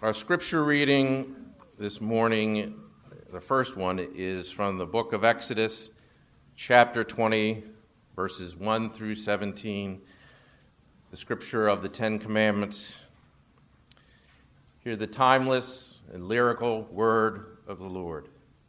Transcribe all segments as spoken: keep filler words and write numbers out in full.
Our scripture reading this morning, the first one, is from the book of Exodus, chapter twenty, verses one through seventeen, the scripture of the Ten Commandments. Hear the timeless and lyrical word of the Lord.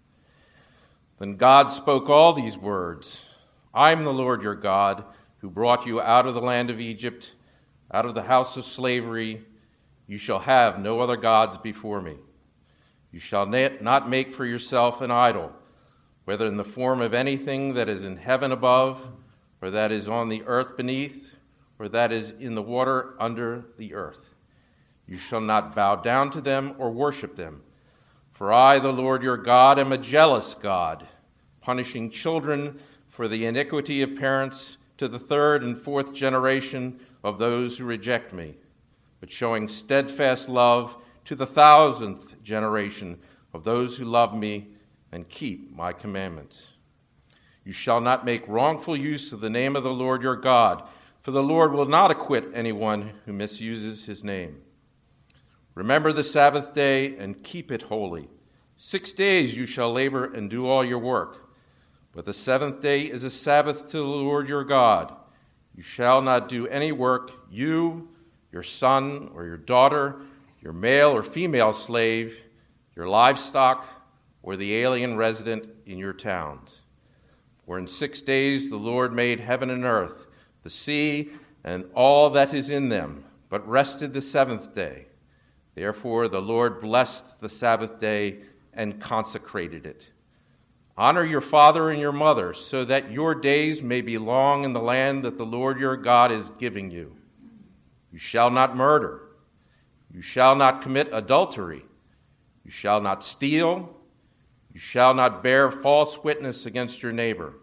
Then God spoke all these words. I am the Lord your God, who brought you out of the land of Egypt, out of the house of slavery. You shall have no other gods before me. You shall not make for yourself an idol, whether in the form of anything that is in heaven above, or that is on the earth beneath, or that is in the water under the earth. You shall not bow down to them or worship them. For I, the Lord your God, am a jealous God, punishing children for the iniquity of parents to the third and fourth generation of those who reject me, but showing steadfast love to the thousandth generation of those who love me and keep my commandments. You shall not make wrongful use of the name of the Lord your God, for the Lord will not acquit anyone who misuses his name. Remember the Sabbath day and keep it holy. Six days you shall labor and do all your work, but the seventh day is a Sabbath to the Lord your God. You shall not do any work, you, your son or your daughter, your male or female slave, your livestock, or the alien resident in your towns. For in six days the Lord made heaven and earth, the sea, and all that is in them, but rested the seventh day. Therefore the Lord blessed the Sabbath day and consecrated it. Honor your father and your mother, so that your days may be long in the land that the Lord your God is giving you. You shall not murder. You shall not commit adultery. You shall not steal. You shall not bear false witness against your neighbor.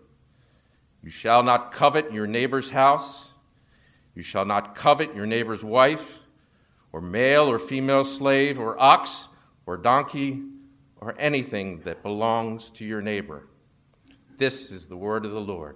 You shall not covet your neighbor's house. You shall not covet your neighbor's wife, or male or female slave, or ox, or donkey, or anything that belongs to your neighbor. This is the word of the Lord.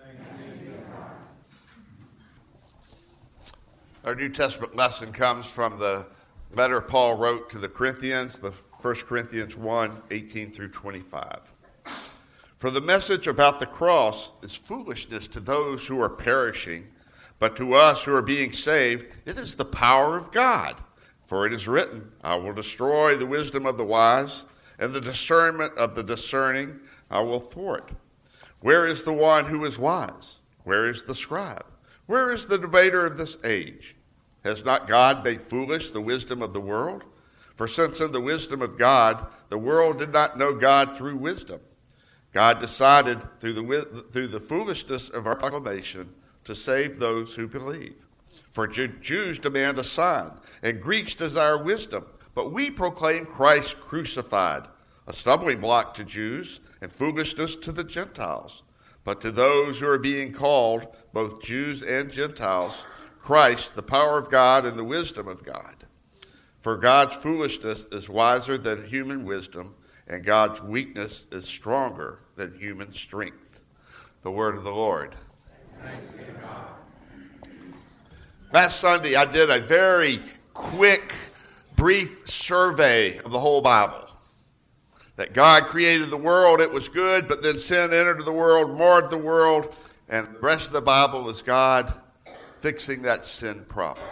Our New Testament lesson comes from the letter Paul wrote to the Corinthians, the First Corinthians one, eighteen through twenty-five. For the message about the cross is foolishness to those who are perishing, but to us who are being saved, it is the power of God. For it is written, I will destroy the wisdom of the wise, and the discernment of the discerning I will thwart. Where is the one who is wise? Where is the scribe? Where is the debater of this age? Has not God made foolish the wisdom of the world? For since in the wisdom of God, the world did not know God through wisdom, God decided through the, through the foolishness of our proclamation to save those who believe. For Jews demand a sign, and Greeks desire wisdom, but we proclaim Christ crucified, a stumbling block to Jews and foolishness to the Gentiles. But to those who are being called, both Jews and Gentiles, Christ, the power of God and the wisdom of God. For God's foolishness is wiser than human wisdom, and God's weakness is stronger than human strength. The word of the Lord. Thanks be to God. Last Sunday, I did a very quick, brief survey of the whole Bible. That God created the world, it was good, but then sin entered the world, marred the world, and the rest of the Bible is God fixing that sin problem.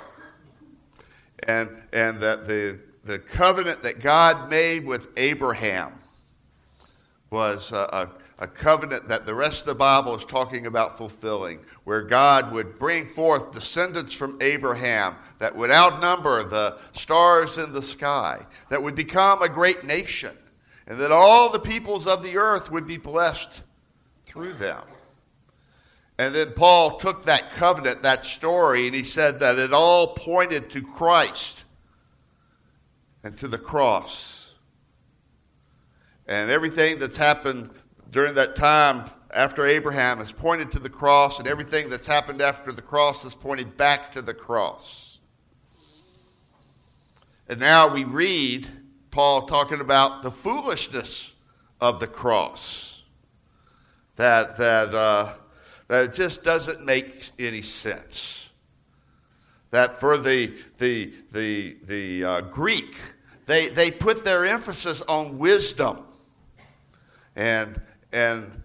And and that the, the covenant that God made with Abraham was a, a, a covenant that the rest of the Bible is talking about fulfilling, where God would bring forth descendants from Abraham that would outnumber the stars in the sky, that would become a great nation, and that all the peoples of the earth would be blessed through them. And then Paul took that covenant, that story, and he said that it all pointed to Christ and to the cross. And everything that's happened during that time after Abraham has pointed to the cross, and everything that's happened after the cross has pointed back to the cross. And now we read Paul talking about the foolishness of the cross. That that uh, that it just doesn't make any sense. That for the the the the uh, Greek, they, they put their emphasis on wisdom. And, and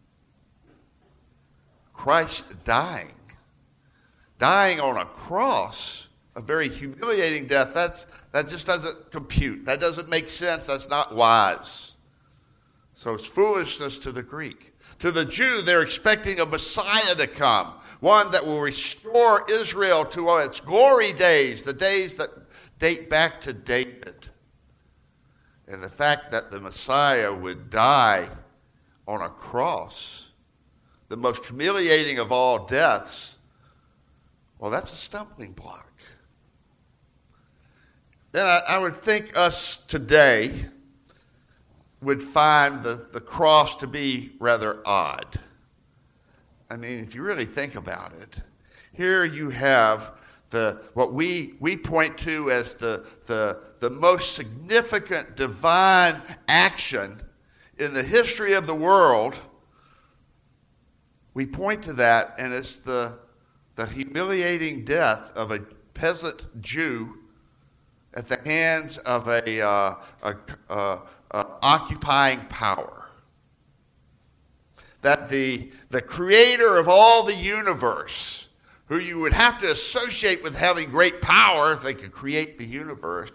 Christ dying, dying on a cross, a very humiliating death, that's, that just doesn't compute. That doesn't make sense. That's not wise. So it's foolishness to the Greek. To the Jew, they're expecting a Messiah to come, one that will restore Israel to its glory days, the days that date back to David. And the fact that the Messiah would die on a cross, the most humiliating of all deaths, well, that's a stumbling block. Then I, I would think us today would find the, the cross to be rather odd. I mean, if you really think about it, here you have the what we we point to as the the, the most significant divine action in the history of the world. We point to that, and it's the the humiliating death of a peasant Jew at the hands of a, uh, a, a, a occupying power. That the, the creator of all the universe, who you would have to associate with having great power if they could create the universe,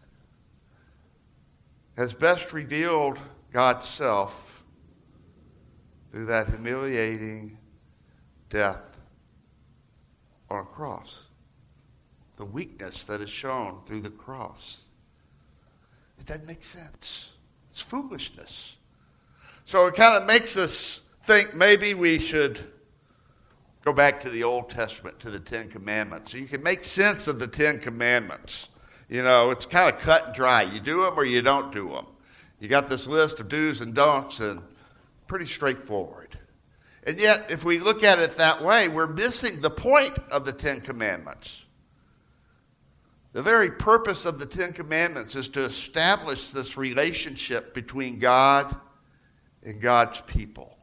has best revealed God's self through that humiliating death on a cross. The weakness that is shown through the cross. It doesn't make sense. It's foolishness. So it kind of makes us think maybe we should go back to the Old Testament, to the Ten Commandments. So you can make sense of the Ten Commandments. You know, it's kind of cut and dry. You do them or you don't do them. You got this list of do's and don'ts, and pretty straightforward. And yet, if we look at it that way, we're missing the point of the Ten Commandments. The very purpose of the Ten Commandments is to establish this relationship between God and God's people.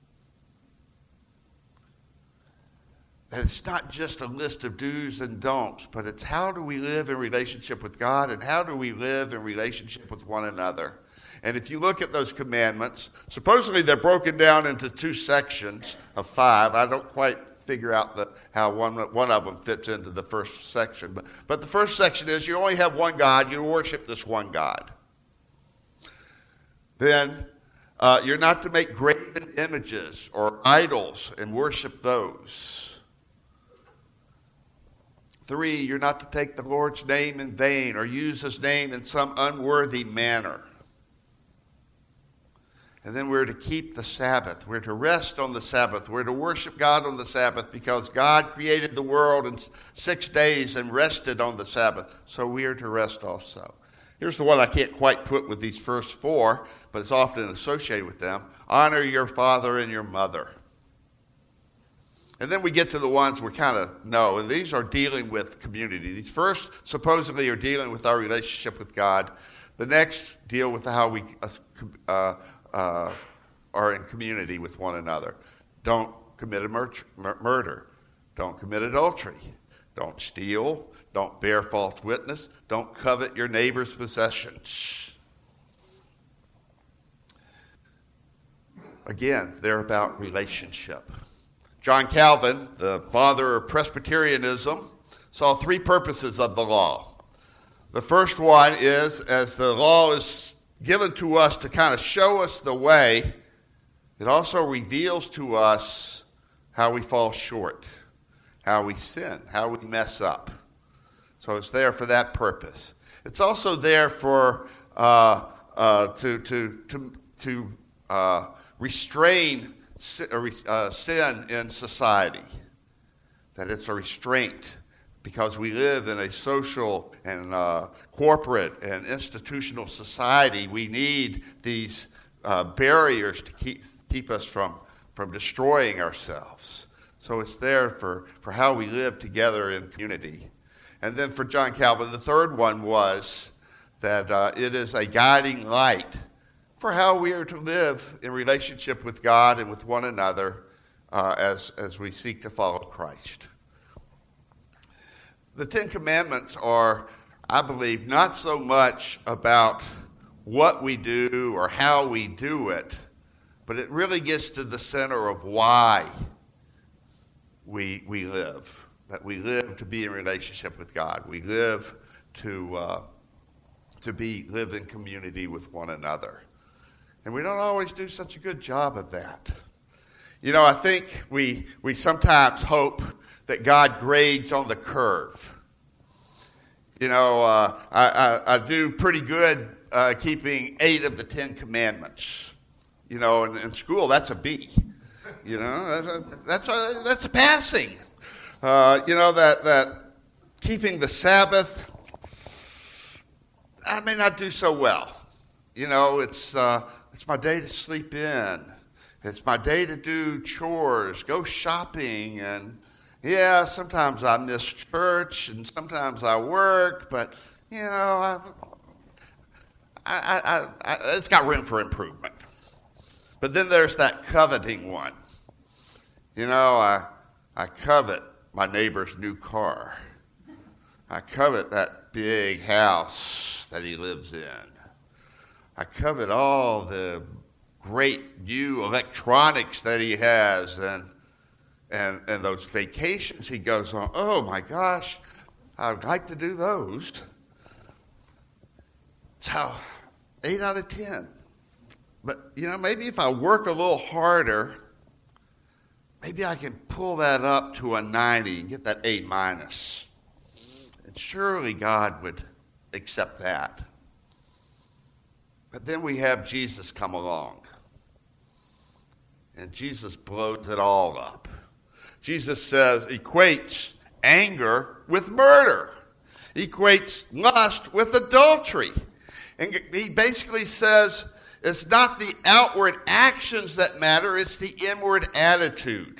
That it's not just a list of do's and don'ts, but it's how do we live in relationship with God and how do we live in relationship with one another. And if you look at those commandments, supposedly they're broken down into two sections of five. I don't quite figure out the, how one, one of them fits into the first section. But, but the first section is you only have one God. You worship this one God. Then uh, you're not to make graven images or idols and worship those. Three, you're not to take the Lord's name in vain or use his name in some unworthy manner. And then we're to keep the Sabbath. We're to rest on the Sabbath. We're to worship God on the Sabbath because God created the world in six days and rested on the Sabbath. So we are to rest also. Here's the one I can't quite put with these first four, but it's often associated with them. Honor your father and your mother. And then we get to the ones we kind of know, and these are dealing with community. These first supposedly are dealing with our relationship with God. The next deal with how we uh, uh, are in community with one another. Don't commit a mur- murder. Don't commit adultery. Don't steal. Don't bear false witness. Don't covet your neighbor's possessions. Again, they're about relationship. John Calvin, the father of Presbyterianism, saw three purposes of the law. The first one is, as the law is given to us to kind of show us the way, it also reveals to us how we fall short, how we sin, how we mess up. So it's there for that purpose. It's also there for uh, uh, to to to to uh, restrain Uh, sin in society, that it's a restraint because we live in a social and uh, corporate and institutional society. We need these uh, barriers to keep keep us from, from destroying ourselves. So it's there for, for how we live together in community. And then for John Calvin, the third one was that uh, it is a guiding light for how we are to live in relationship with God and with one another uh, as, as we seek to follow Christ. The Ten Commandments are I believe, not so much about what we do or how we do it, but it really gets to the center of why we, we live. That we live to be in relationship with God. We live to, uh, to be, live in community with one another. And we don't always do such a good job of that. You know, I think we, we sometimes hope that God grades on the curve. You know, uh, I, I, I do pretty good uh, keeping eight of the Ten Commandments. You know, in, in school, that's a B. You know, that's a, that's a, that's a passing. Uh, you know, that, that keeping the Sabbath, I may not do so well. You know, it's uh, it's my day to sleep in. It's my day to do chores, go shopping, and yeah, sometimes I miss church, and sometimes I work, but, you know, I, I, I, I, it's got room for improvement. But then there's that coveting one. You know, I, I covet my neighbor's new car. I covet that big house that he lives in. I covet all the great new electronics that he has, and and and those vacations he goes on. Oh my gosh, I'd like to do those. So, eight out of ten. But, you know, maybe if I work a little harder, maybe I can pull that up to a ninety and get that A minus. And surely God would accept that. But then we have Jesus come along. And Jesus blows it all up. Jesus says, equates anger with murder. Equates lust with adultery. And he basically says, it's not the outward actions that matter, it's the inward attitude.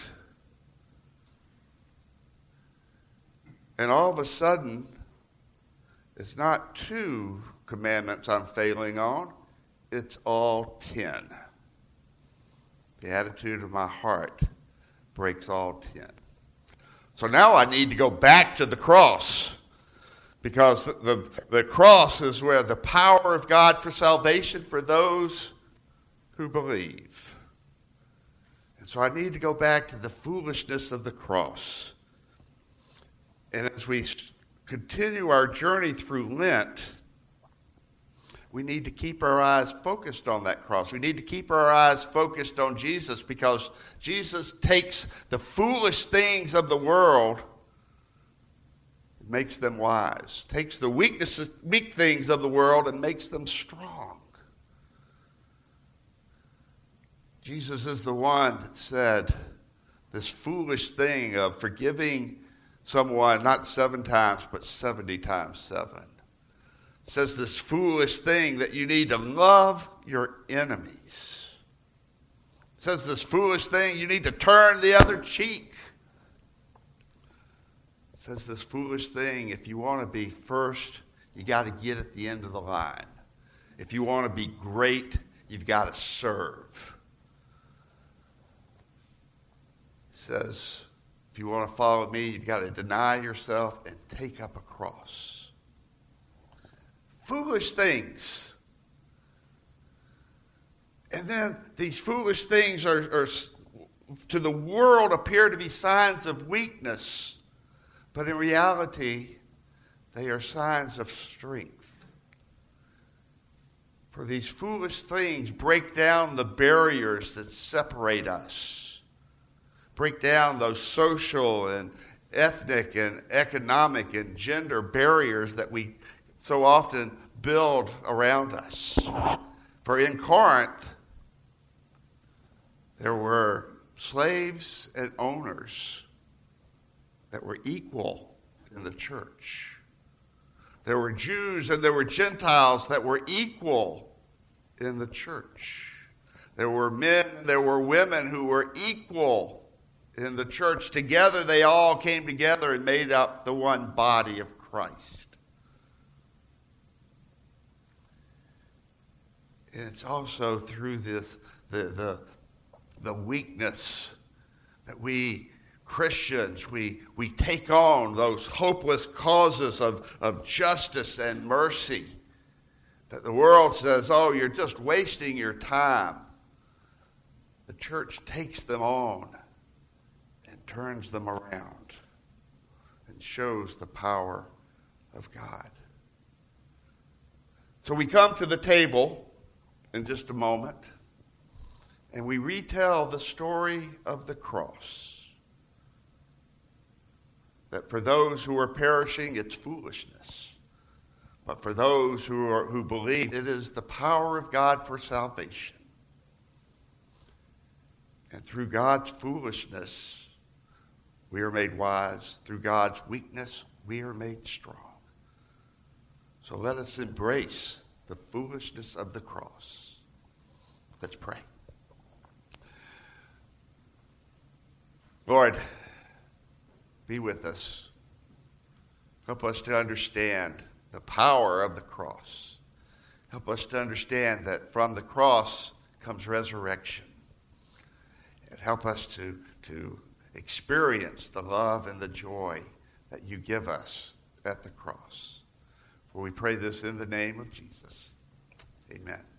And all of a sudden, it's not two commandments I'm failing on, it's all ten. The attitude of my heart breaks all ten. So now I need to go back to the cross, because the, the, the cross is where the power of God for salvation for those who believe. And so I need to go back to the foolishness of the cross. And as we continue our journey through Lent, we need to keep our eyes focused on that cross. We need to keep our eyes focused on Jesus, because Jesus takes the foolish things of the world, makes them wise, takes the weaknesses, weak things of the world and makes them strong. Jesus is the one that said this foolish thing of forgiving someone not seven times but seventy times seven. It says this foolish thing that you need to love your enemies. It says this foolish thing you need to turn the other cheek. Says this foolish thing, if you want to be first, you got to get at the end of the line. If you want to be great, you've got to serve. It says, if you want to follow me, you've got to deny yourself and take up a cross. Foolish things. And then these foolish things are, are to the world appear to be signs of weakness. But in reality, they are signs of strength. For these foolish things break down the barriers that separate us, break down those social and ethnic and economic and gender barriers that we so often build around us. For in Corinth, there were slaves and owners that were equal in the church. There were Jews and there were Gentiles that were equal in the church. There were men, there were women who were equal in the church. Together they all came together and made up the one body of Christ. And it's also through this the the, the weakness that we Christians, we, we take on those hopeless causes of, of justice and mercy that the world says, oh, you're just wasting your time. The church takes them on and turns them around and shows the power of God. So we come to the table in just a moment, and we retell the story of the cross. That for those who are perishing, it's foolishness. But for those who are who believe, it is the power of God for salvation. And through God's foolishness, we are made wise. Through God's weakness, we are made strong. So let us embrace the foolishness of the cross. Let's pray. Lord, be with us. Help us to understand the power of the cross. Help us to understand that from the cross comes resurrection. And help us to, to experience the love and the joy that you give us at the cross. For we pray this in the name of Jesus. Amen.